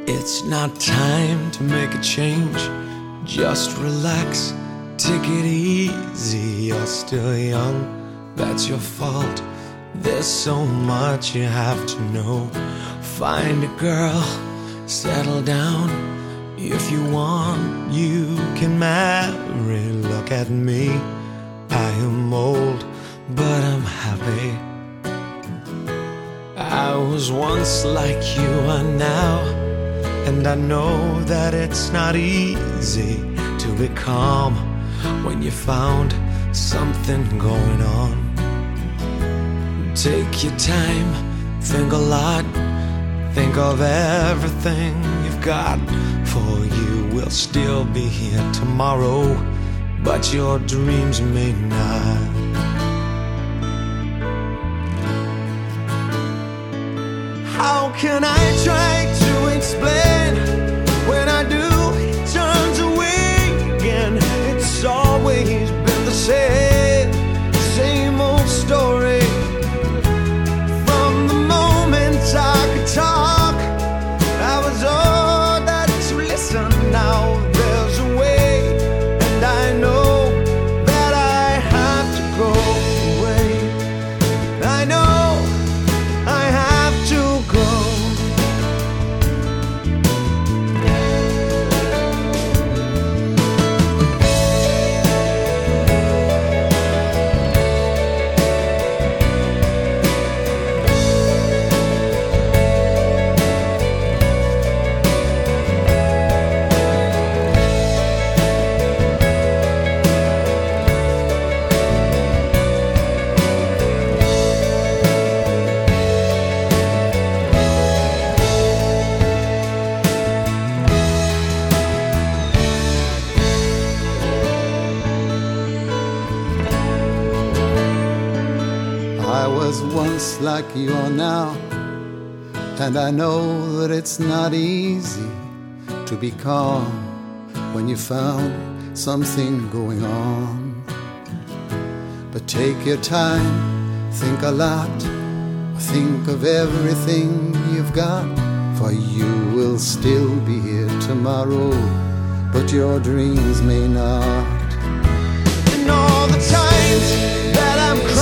It's not time to make a change. Just relax, take it easy. You're still young, that's your fault. There's so much you have to know. Find a girl, settle down. If you want, you can marry. Look at me, I am old, but I'm happy. I was once like you are now, and I know that it's not easy to be calm when you found something going on. Take your time, think a lot, think of everything you've got. For you will still be here tomorrow, but your dreams may not. How can I try to explain? When I do, he turns away again. It's always been the same old story. From the moment I could talk, I was all that to listen. Now there's a way, and I know that I have to go away. I know I have to go. I was once like you are now, and I know that it's not easy to be calm when you found something going on. But take your time, think a lot, think of everything you've got. For you will still be here tomorrow, but your dreams may not. And all the times that I'm